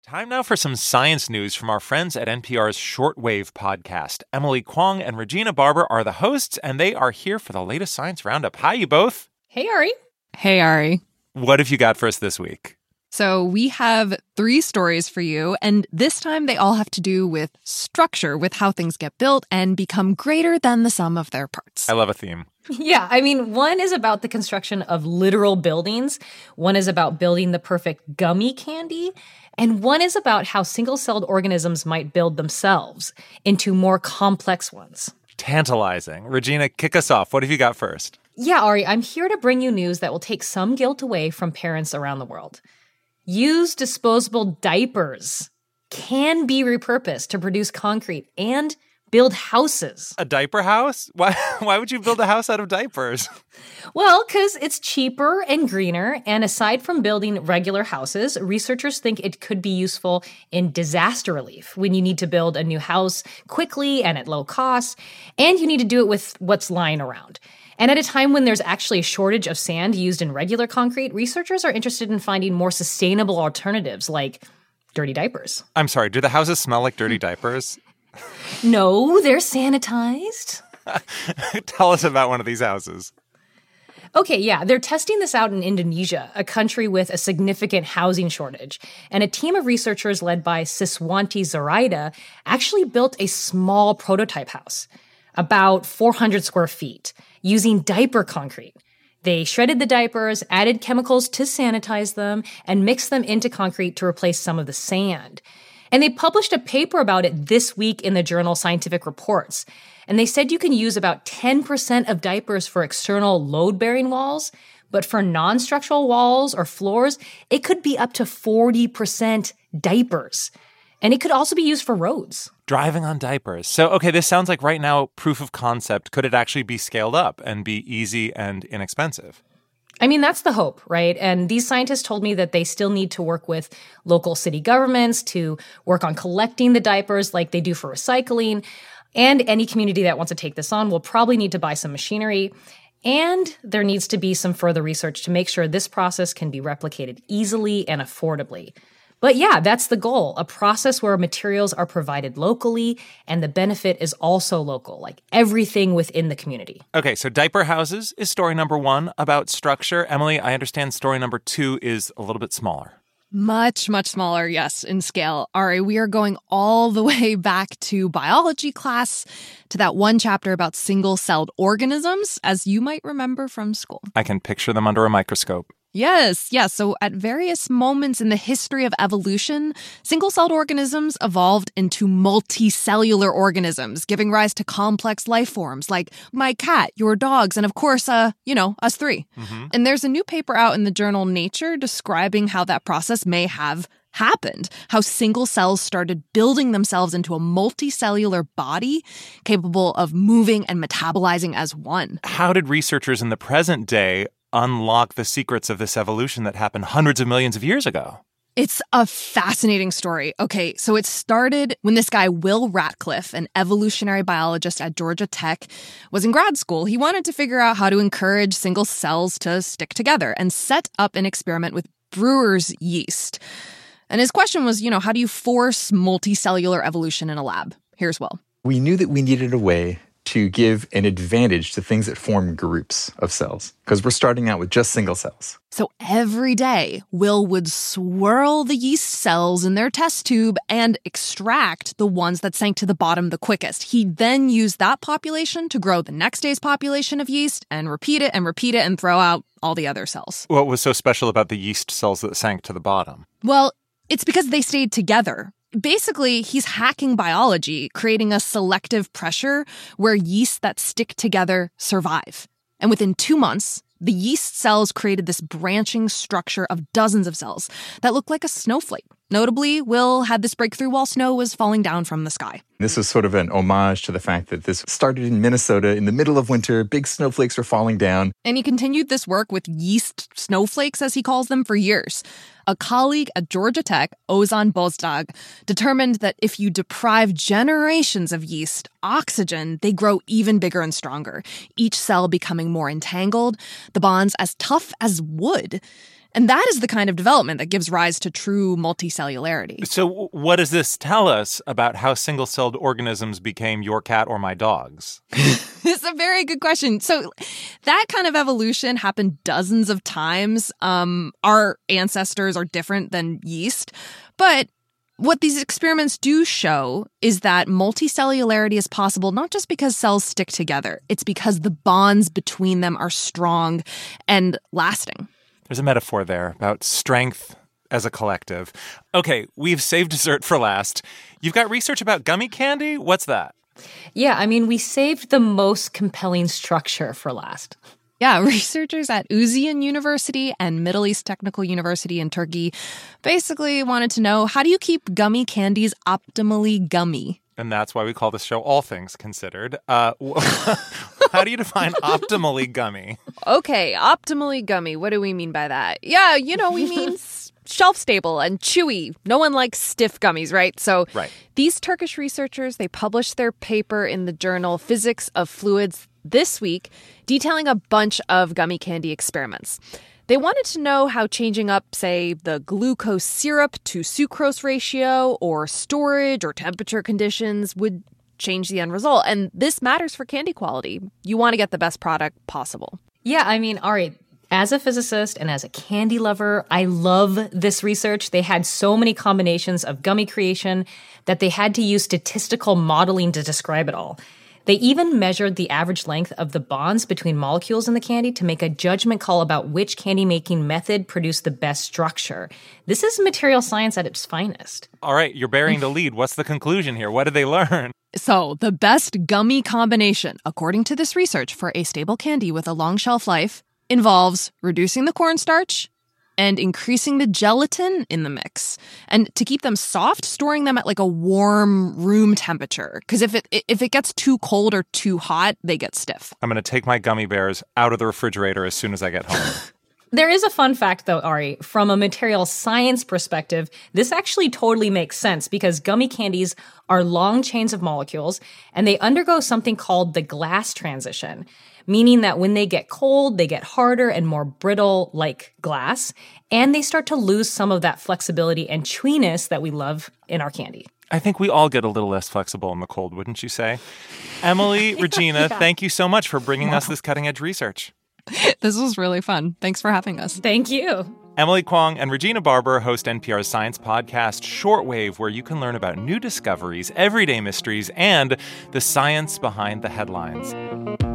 Time now for some science news from our friends at NPR's Shortwave podcast. Emily Kwong and Regina Barber are the hosts, and they are here for the latest science roundup. Hi, you both. Hey, Ari. Hey, Ari. What have you got for us this week? So we have 3 stories for you, and this time they all have to do with structure, with how things get built and become greater than the sum of their parts. I love a theme. Yeah, I mean, one is about the construction of literal buildings, one is about building the perfect gummy candy, and one is about how single-celled organisms might build themselves into more complex ones. Tantalizing. Regina, kick us off. What have you got first? Yeah, Ari, I'm here to bring you news that will take some guilt away from parents around the world. Used disposable diapers can be repurposed to produce concrete and build houses. A diaper house? Why would you build a house out of diapers? Well, because it's cheaper and greener, and aside from building regular houses, researchers think it could be useful in disaster relief when you need to build a new house quickly and at low cost, and you need to do it with what's lying around. And at a time when there's actually a shortage of sand used in regular concrete, researchers are interested in finding more sustainable alternatives like dirty diapers. I'm sorry, do the houses smell like dirty diapers? No, they're sanitized. Tell us about one of these houses. Okay, yeah, they're testing this out in Indonesia, a country with a significant housing shortage. And a team of researchers led by Siswanti Zoraida actually built a small prototype house, about 400 square feet, using diaper concrete. They shredded the diapers, added chemicals to sanitize them, and mixed them into concrete to replace some of the sand. And they published a paper about it this week in the journal Scientific Reports. And they said you can use about 10% of diapers for external load-bearing walls, but for non-structural walls or floors, it could be up to 40% diapers. And it could also be used for roads. Driving on diapers. So, okay, this sounds like right now proof of concept. Could it actually be scaled up and be easy and inexpensive? I mean, that's the hope, right? And these scientists told me that they still need to work with local city governments to work on collecting the diapers like they do for recycling. And any community that wants to take this on will probably need to buy some machinery. And there needs to be some further research to make sure this process can be replicated easily and affordably. But yeah, that's the goal, a process where materials are provided locally and the benefit is also local, like everything within the community. Okay, so diaper houses is story number 1 about structure. Emily, I understand story number 2 is a little bit smaller. Much, much smaller, yes, in scale. Ari, we are going all the way back to biology class, to that one chapter about single-celled organisms, as you might remember from school. I can picture them under a microscope. Yes. So at various moments in the history of evolution, single-celled organisms evolved into multicellular organisms, giving rise to complex life forms like my cat, your dogs, and of course, us 3. Mm-hmm. And there's a new paper out in the journal Nature describing how that process may have happened, how single cells started building themselves into a multicellular body capable of moving and metabolizing as one. How did researchers in the present day unlock the secrets of this evolution that happened hundreds of millions of years ago? It's a fascinating story. Okay, so it started when this guy, Will Ratcliffe, an evolutionary biologist at Georgia Tech, was in grad school. He wanted to figure out how to encourage single cells to stick together and set up an experiment with brewer's yeast. And his question was, how do you force multicellular evolution in a lab? Here's Will. We knew that we needed a way to give an advantage to things that form groups of cells, because we're starting out with just single cells. So every day, Will would swirl the yeast cells in their test tube and extract the ones that sank to the bottom the quickest. He'd then use that population to grow the next day's population of yeast and repeat it and throw out all the other cells. What was so special about the yeast cells that sank to the bottom? Well, it's because they stayed together. Basically, he's hacking biology, creating a selective pressure where yeasts that stick together survive. And within 2 months, the yeast cells created this branching structure of dozens of cells that looked like a snowflake. Notably, Will had this breakthrough while snow was falling down from the sky. This was sort of an homage to the fact that this started in Minnesota in the middle of winter. Big snowflakes were falling down. And he continued this work with yeast snowflakes, as he calls them, for years. A colleague at Georgia Tech, Ozan Bozdag, determined that if you deprive generations of yeast oxygen, they grow even bigger and stronger, each cell becoming more entangled, the bonds as tough as wood. And that is the kind of development that gives rise to true multicellularity. So what does this tell us about how single-celled organisms became your cat or my dogs? It's a very good question. So that kind of evolution happened dozens of times. Our ancestors are different than yeast. But what these experiments do show is that multicellularity is possible not just because cells stick together. It's because the bonds between them are strong and lasting. There's a metaphor there about strength as a collective. Okay, we've saved dessert for last. You've got research about gummy candy? What's that? Yeah, I mean, we saved the most compelling structure for last. Yeah, researchers at Uzziyan University and Middle East Technical University in Turkey basically wanted to know, how do you keep gummy candies optimally gummy? And that's why we call this show All Things Considered. How do you define optimally gummy? Okay, optimally gummy. What do we mean by that? Yeah, we mean shelf stable and chewy. No one likes stiff gummies, right? So These Turkish researchers, they published their paper in the journal Physics of Fluids this week, detailing a bunch of gummy candy experiments. They wanted to know how changing up, say, the glucose syrup to sucrose ratio or storage or temperature conditions would change the end result. And this matters for candy quality. You want to get the best product possible. Yeah, I mean, all right. As a physicist and as a candy lover, I love this research. They had so many combinations of gummy creation that they had to use statistical modeling to describe it all. They even measured the average length of the bonds between molecules in the candy to make a judgment call about which candy-making method produced the best structure. This is material science at its finest. All right, you're burying the lead. What's the conclusion here? What did they learn? So, the best gummy combination, according to this research, for a stable candy with a long shelf life involves reducing the cornstarch and increasing the gelatin in the mix. And to keep them soft, storing them at like a warm room temperature. Because if it gets too cold or too hot, they get stiff. I'm going to take my gummy bears out of the refrigerator as soon as I get home. There is a fun fact, though, Ari. From a material science perspective, this actually totally makes sense because gummy candies are long chains of molecules, and they undergo something called the glass transition, meaning that when they get cold, they get harder and more brittle like glass, and they start to lose some of that flexibility and chewiness that we love in our candy. I think we all get a little less flexible in the cold, wouldn't you say? Emily, Regina, thank you so much for bringing us this cutting-edge research. This was really fun. Thanks for having us. Thank you. Emily Kwong and Regina Barber host NPR's science podcast, Shortwave, where you can learn about new discoveries, everyday mysteries, and the science behind the headlines.